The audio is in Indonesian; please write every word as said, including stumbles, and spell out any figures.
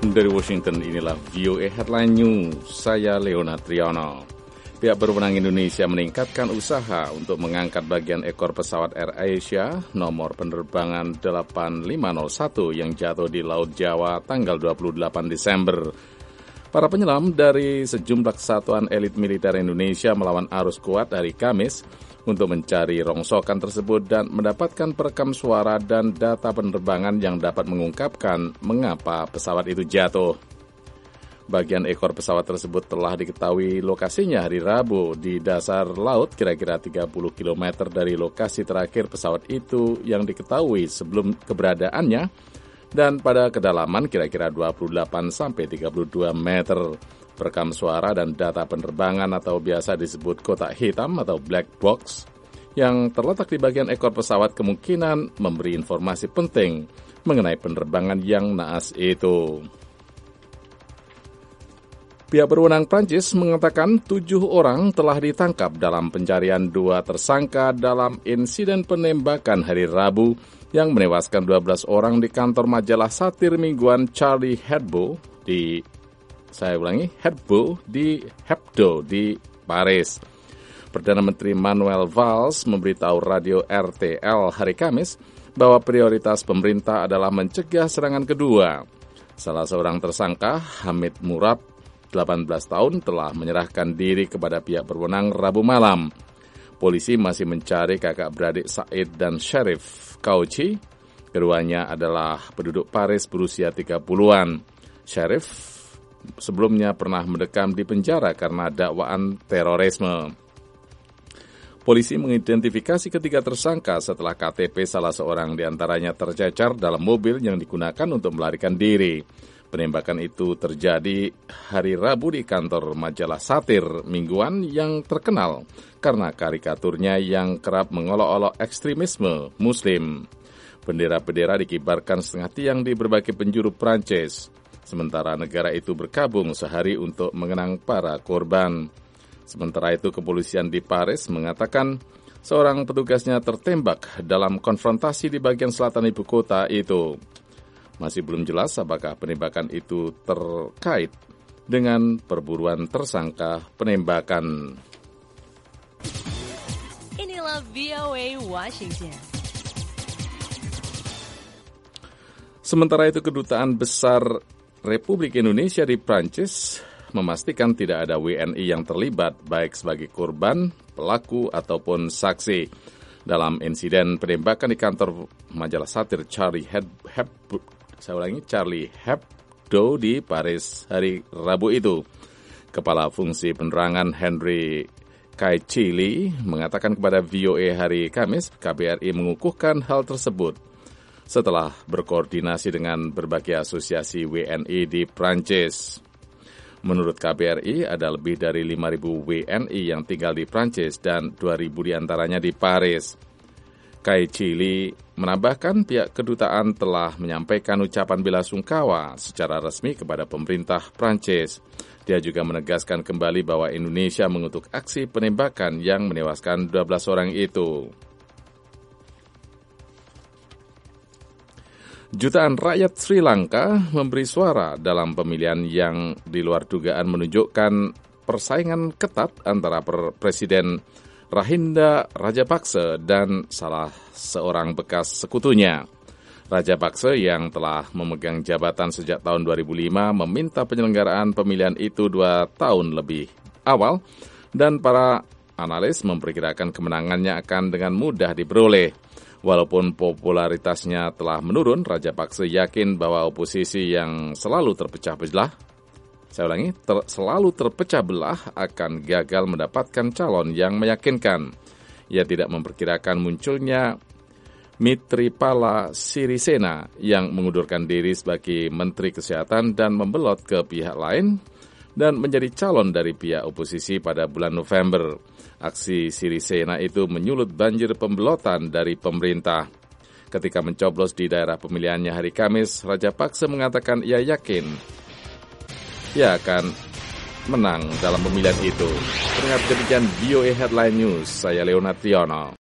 Langsung dari Washington, inilah V O A Headline News. Saya Leonard Triono. Pihak berwenang Indonesia meningkatkan usaha untuk mengangkat bagian ekor pesawat Air Asia nomor penerbangan delapan lima nol satu yang jatuh di Laut Jawa tanggal dua puluh delapan Desember. Para penyelam dari sejumlah kesatuan elit militer Indonesia melawan arus kuat hari Kamis untuk mencari rongsokan tersebut dan mendapatkan perekam suara dan data penerbangan yang dapat mengungkapkan mengapa pesawat itu jatuh. Bagian ekor pesawat tersebut telah diketahui lokasinya hari Rabu di dasar laut kira-kira tiga puluh kilometer dari lokasi terakhir pesawat itu yang diketahui sebelum keberadaannya dan pada kedalaman kira-kira dua puluh delapan sampai tiga puluh dua meter. Perekam suara dan data penerbangan atau biasa disebut kotak hitam atau black box yang terletak di bagian ekor pesawat kemungkinan memberi informasi penting mengenai penerbangan yang naas itu. Pihak berwenang Prancis mengatakan tujuh orang telah ditangkap dalam pencarian dua tersangka dalam insiden penembakan hari Rabu yang menewaskan dua belas orang di kantor majalah satir mingguan Charlie Hebdo di saya ulangi Hebdo di Hebdo di Paris. Perdana Menteri Manuel Valls memberitahu radio R T L hari Kamis bahwa prioritas pemerintah adalah mencegah serangan kedua. Salah seorang tersangka, Hamid Murad, delapan belas tahun, telah menyerahkan diri kepada pihak berwenang Rabu malam. Polisi masih mencari kakak beradik Said dan Sharif Kauci. Keduanya adalah penduduk Paris berusia tiga puluhan. Sharif sebelumnya pernah mendekam di penjara karena dakwaan terorisme. Polisi mengidentifikasi ketiga tersangka setelah K T P salah seorang di antaranya tercecer dalam mobil yang digunakan untuk melarikan diri. Penembakan itu terjadi hari Rabu di kantor majalah satir mingguan yang terkenal karena karikaturnya yang kerap mengolok-olok ekstremisme Muslim. Bendera-bendera dikibarkan setengah tiang di berbagai penjuru Prancis, sementara negara itu berkabung sehari untuk mengenang para korban. Sementara itu, kepolisian di Paris mengatakan seorang petugasnya tertembak dalam konfrontasi di bagian selatan ibu kota itu. Masih belum jelas apakah penembakan itu terkait dengan perburuan tersangka penembakan. Inilah V O A Washington. Sementara itu, Kedutaan Besar Republik Indonesia di Prancis memastikan tidak ada W N I yang terlibat baik sebagai korban, pelaku, ataupun saksi dalam insiden penembakan di kantor majalah satir Charlie Hebdo. Saya ulangi, Charlie Hebdo di Paris hari Rabu itu. Kepala Fungsi Penerangan Henry Kaicili mengatakan kepada V O A hari Kamis, K B R I mengukuhkan hal tersebut setelah berkoordinasi dengan berbagai asosiasi W N I di Prancis. Menurut K B R I, ada lebih dari lima ribu W N I yang tinggal di Prancis dan dua ribu diantaranya di Paris. Kaicili menambahkan pihak kedutaan telah menyampaikan ucapan bela sungkawa secara resmi kepada pemerintah Prancis. Dia juga menegaskan kembali bahwa Indonesia mengutuk aksi penembakan yang menewaskan dua belas orang itu. Jutaan rakyat Sri Lanka memberi suara dalam pemilihan yang di luar dugaan menunjukkan persaingan ketat antara Presiden Rahinda Rajapaksa dan salah seorang bekas sekutunya. Rajapaksa yang telah memegang jabatan sejak tahun dua ribu lima meminta penyelenggaraan pemilihan itu dua tahun lebih awal dan para analis memperkirakan kemenangannya akan dengan mudah diperoleh. Walaupun popularitasnya telah menurun, Rajapaksa yakin bahwa oposisi yang selalu terpecah belah Saya ulangi, ter, selalu terpecah belah akan gagal mendapatkan calon yang meyakinkan. Ia tidak memperkirakan munculnya Mitripala Sirisena yang mengundurkan diri sebagai Menteri Kesehatan dan membelot ke pihak lain dan menjadi calon dari pihak oposisi pada bulan November. Aksi Sirisena itu menyulut banjir pembelotan dari pemerintah. Ketika mencoblos di daerah pemilihannya hari Kamis, Rajapaksa mengatakan ia yakin ia akan menang dalam pemilihan itu. Terlihat demikian V O A Headline News, saya Leonard Triono.